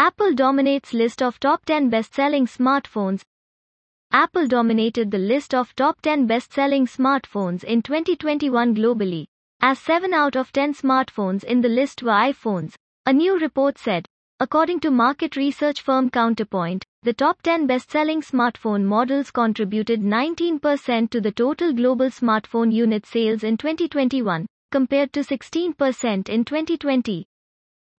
Apple dominates list of top 10 best-selling smartphones. Apple dominated the list of top 10 best-selling smartphones in 2021 globally, as 7 out of 10 smartphones in the list were iPhones, a new report said. According to market research firm Counterpoint, the top 10 best-selling smartphone models contributed 19% to the total global smartphone unit sales in 2021, compared to 16% in 2020.